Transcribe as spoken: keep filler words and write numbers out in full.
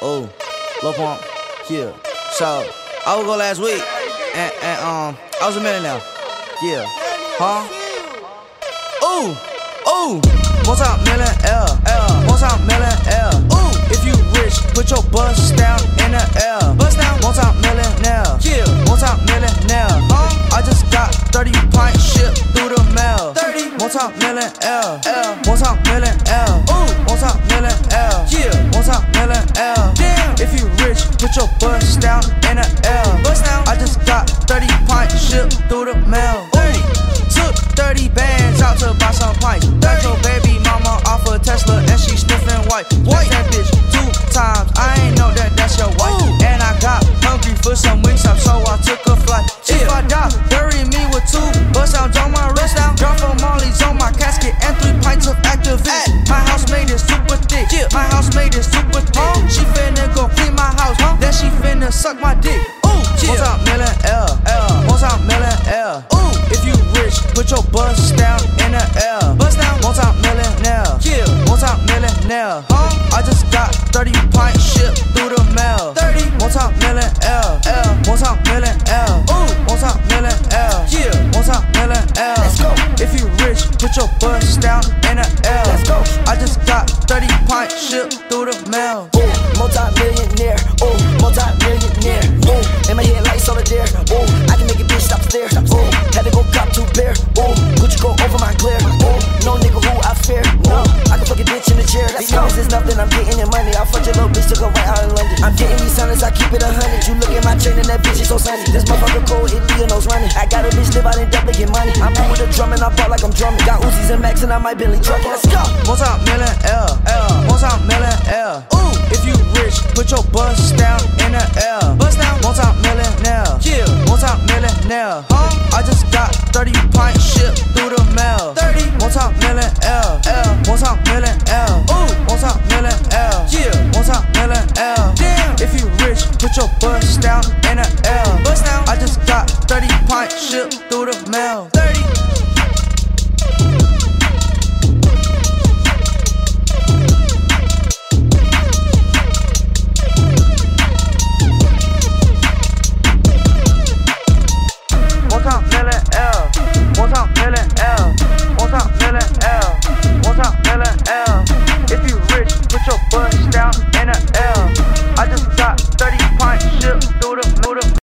Oh, Lil Pump, yeah. So, I would go last week, and, and um, I was a millionaire. Yeah, huh? Ooh, ooh, multi-millionaire, multi-millionaire. Ooh, if you rich, put your bust down in the air. Bust down, multi-millionaire, yeah, multi-millionaire. Huh? I just got thirty pints shipped through the mail. thirty, multi-millionaire, multi-millionaire. Ooh, multi-millionaire, yeah, multi-millionaire. Damn, if you rich, put your bust down in the air. Bust down, I just got thirty pints shipped through the mail. thirty, took thirty bands out to buy some pints. Got your baby mama off a Tesla and she sniffing white. White that bitch two times, I ain't know that that's your wife. Ooh. And I got hungry for some wings up, so I took a flight. Yeah. If I die, bury me with two bust downs on my wrist. Drop from Molly's on my casket and three pints of Activist. My housemaid is super thick. Yeah. My housemaid is super thick. Huh? She finna go clean my house, huh? Then she finna suck my dick. Ooh, yeah. Multi-millionaire, multi-millionaire. Ooh, if you rich, put your bust down in the air. Bust down, multi-millionaire, yeah, multi-millionaire. Huh? I just got thirty pints shipped through the mail. thirty, multi-millionaire, multi-millionaire. Ooh, multi-millionaire, yeah, multi-millionaire. Let's go. If you rich, put your bust down in the air. Let's go. I just got thirty pints shipped through the mail. Ooh, multi-millionaire, ooh, multi-millionaire. Ooh, in my head like solitaire. Ooh, I can make a bitch stop stare. Ooh, had to go cop two pair. Ooh, Gucci go over my glare. Ooh, no nigga who I fear. No, I can fuck a bitch in the chair. These numbers is nothing, I'm getting your money. I fuck your little bitch to go right out in London. I'm getting these hundreds, I keep it a hundred. You look at my chain and that bitch is so sunny. This motherfucker cold, Italy and those running. I got a bitch live out in Dublin, get money. I'm out with a drum and I ball like I'm drumming. Got Uzis and Max and I might Bentley trucking. Let's go. Multi-millionaire,